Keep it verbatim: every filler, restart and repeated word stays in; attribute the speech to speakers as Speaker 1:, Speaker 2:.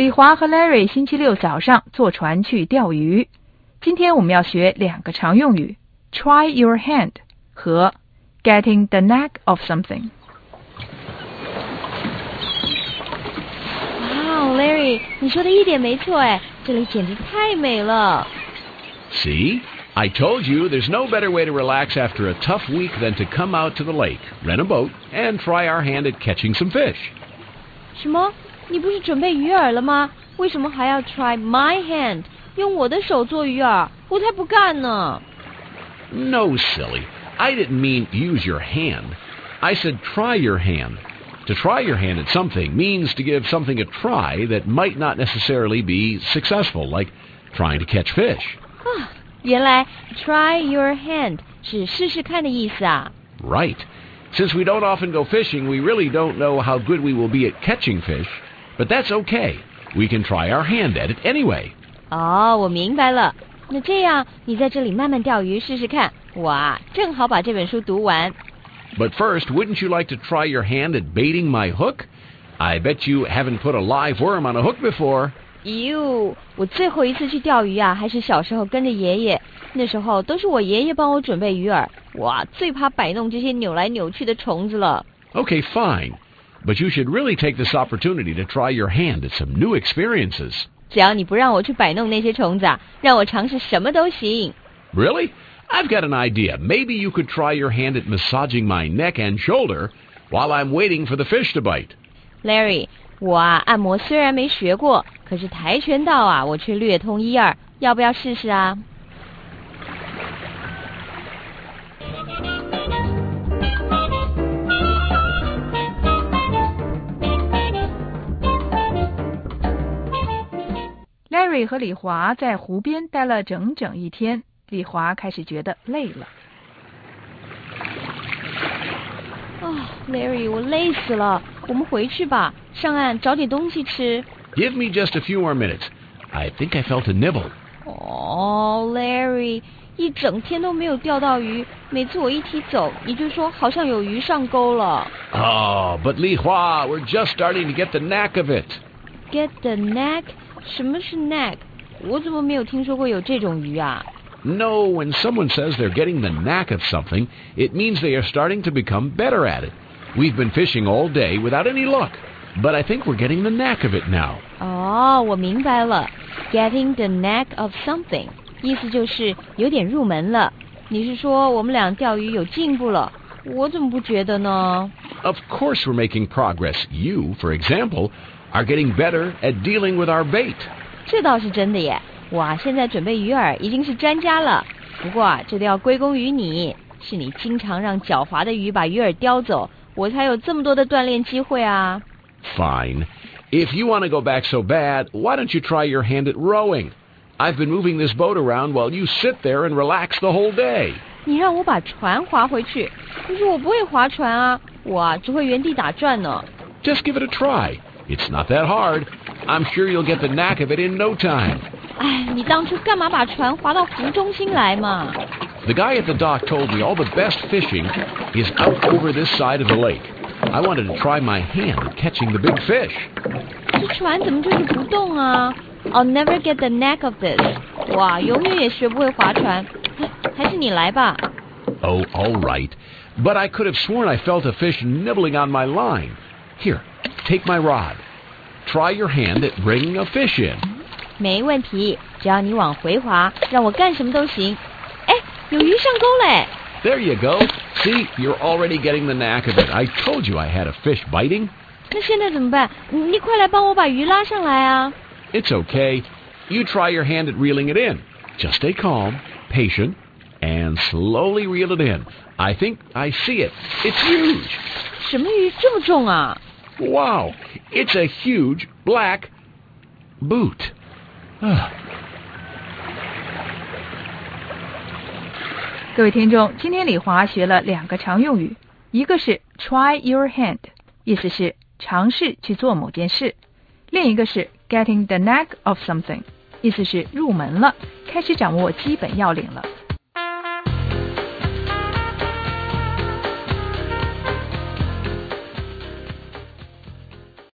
Speaker 1: 李华和 Larry 星期六早上坐船去钓鱼。今天我们要学两个常用语 Try your hand 和 Getting the knack of something。
Speaker 2: 哇 Larry 你说的一点没错哎，这里简直太美了。
Speaker 3: See? I told you there's no better way to relax after a tough week than to come out to the lake, rent a boat, and try our hand at catching some fish.
Speaker 2: 什么？你不是准备鱼饵了吗？为什么还要 try my hand 用我的手做鱼饵？我才不干呢。
Speaker 3: No, silly. I didn't mean use your hand. I said try your hand. To try your hand at something means to give something a try that might not necessarily be successful, like trying to catch fish.
Speaker 2: 啊，原来 try your hand 是试试看的意思啊。
Speaker 3: Right. Since we don't often go fishing, we really don't know how good we will be at catching fish, but that's okay. We can try our hand at it anyway.
Speaker 2: 哦，我明白了。那这样，你在这里慢慢钓鱼试试看。哇，正好把这本书读完。
Speaker 3: But first, wouldn't you like to try your hand at baiting my hook? I bet you haven't put a live worm on a hook before.
Speaker 2: 哟，我最后一次去钓鱼啊，还是小时候跟着爷爷。那时候都是我爷爷帮我准备鱼饵。哇，最怕摆弄这些扭来扭去的虫子了。
Speaker 3: Okay, fine. But you should really take this opportunity to try your hand at some new experiences.
Speaker 2: 只要你不让我去摆弄那些虫子啊，让我尝试什么都行。
Speaker 3: Really? I've got an idea. Maybe you could try your hand at massaging my neck and shoulder while I'm waiting for the fish to bite.
Speaker 2: Larry, 我啊，按摩虽然没学过，可是跆拳道啊，我却略通一二。要不要试试啊？
Speaker 1: Larry 和李华在湖边待了整整一天，李华开始觉得累了。
Speaker 2: 哦 Larry 我累死了，我们回去吧，上岸找点东西吃。
Speaker 3: Give me just a few more minutes. I think I felt a nibble.
Speaker 2: 哦 Larry 一整天都没有钓到鱼，每次我一提走，你就说好像有鱼上钩了。
Speaker 3: Oh, but Li Hua, we're just starting to get the knack of it.
Speaker 2: Get the knack? 什么是 knack? 我怎么没有听说过有这种鱼啊？
Speaker 3: No, when someone says they're getting the knack of something, it means they are starting to become better at it. We've been fishing all day without any luck, but I think we're getting the knack of it now.
Speaker 2: 哦，我明白了 Getting the knack of something 意思就是有点入门了。你是说我们俩钓鱼有进步了？我怎么不觉得呢？
Speaker 3: Of course we're making progress. You, for example, are getting better at dealing with our bait.
Speaker 2: 这倒是真的耶，哇，现在准备鱼饵已经是专家了。不过啊，这都要归功于你，是你经常让狡猾的鱼把鱼饵叼走，我才有这么多的锻炼机会啊。
Speaker 3: Fine. If you want to go back so bad, why don't you try your hand at rowing? I've been moving this boat around while you sit there and relax the whole day.
Speaker 2: 你让我把船划回去，可是我不会划船啊，我啊只会原地打转呢。
Speaker 3: Just give it a try. It's not that hard. I'm sure you'll get the knack of it in no time.
Speaker 2: 哎，你当初干嘛把船划到湖中心来嘛？
Speaker 3: The guy at the dock told me all the best fishing is out over this side of the lake. I wanted to try my hand at catching the big fish.
Speaker 2: 这船怎么就是不动啊？ I'll never get the knack of this. 哇，永远也学不会划船。还是你来吧。
Speaker 3: Oh, all right. But I could have sworn I felt a fish nibbling on my line. Here, take my rod. Try your hand at bringing a fish in.
Speaker 2: 没问题，只要你往回划，让我干什么都行。哎，有鱼上钩嘞！
Speaker 3: There you go. See, you're already getting the knack of it. I told you I had a fish biting.
Speaker 2: 那现在怎么办？你快来帮我把鱼拉上来啊！
Speaker 3: It's okay. You try your hand at reeling it in. Just stay calm, patient, and slowly reel it in. I think I see it. It's huge.
Speaker 2: 什么鱼这么重啊？
Speaker 3: Wow, it's a huge black boot.
Speaker 1: 各位听众，今天李华学了两个常用语，一个是 try your hand， 意思是尝试去做某件事；另一个是 getting the knack of something， 意思是入门了，开始掌握基本要领了。